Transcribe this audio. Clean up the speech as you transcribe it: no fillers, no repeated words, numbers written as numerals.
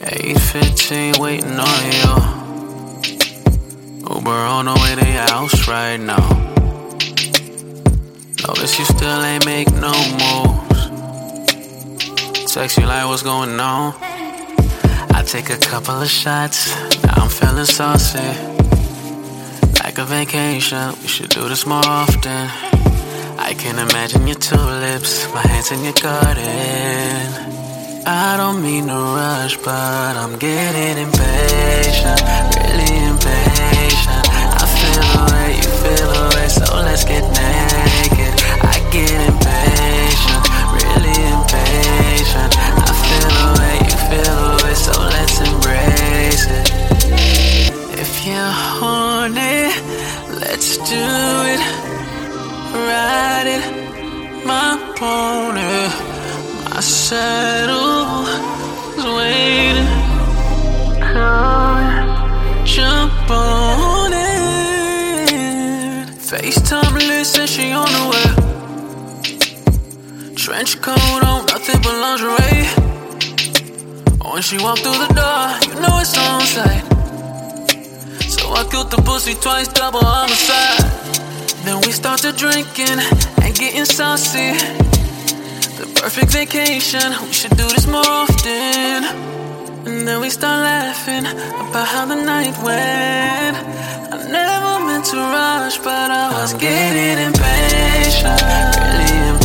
8:15 waiting on you. Uber on the way to your house right now. Notice you still ain't make no moves. Text you like what's going on. I take a couple of shots, now I'm feeling saucy. Like a vacation, we should do this more often. I can imagine your tulips, my hands in your garden. I don't mean to rush, but I'm getting impatient, really impatient. I feel the way you feel the way, so let's get naked. I get impatient, really impatient. I feel the way you feel the way, so let's embrace it. If you're horny, let's do it. Ride it, my pony, my saddle is waiting. Come, jump on it. FaceTime listen, she on the way. Trench coat on, nothing but lingerie. When she walk through the door, you know it's on sight. So I killed the pussy twice, double homicide. Then we started drinking and getting saucy. The perfect vacation, we should do this more often. And then we start laughing about how the night went. I never meant to rush, but I was getting impatient, really impatient.